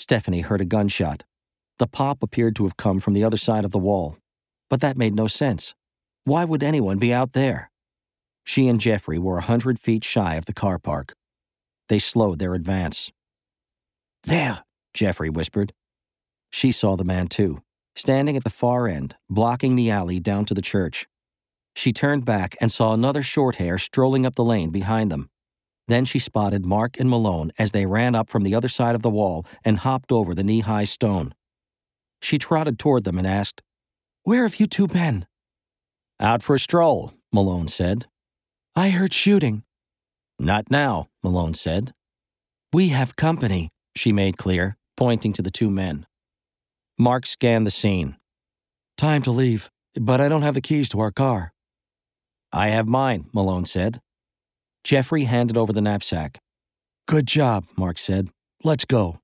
Stephanie heard a gunshot. The pop appeared to have come from the other side of the wall. But that made no sense. Why would anyone be out there? She and Jeffrey were 100 feet shy of the car park. They slowed their advance. "There," Jeffrey whispered. She saw the man too, standing at the far end, blocking the alley down to the church. She turned back and saw another short hair strolling up the lane behind them. Then she spotted Mark and Malone as they ran up from the other side of the wall and hopped over the knee-high stone. She trotted toward them and asked, "Where have you two been?" "Out for a stroll," Malone said. "I heard shooting." "Not now," Malone said. "We have company," she made clear, pointing to the two men. Mark scanned the scene. "Time to leave, but I don't have the keys to our car." "I have mine," Malone said. Jeffrey handed over the knapsack. "Good job," Mark said. "Let's go."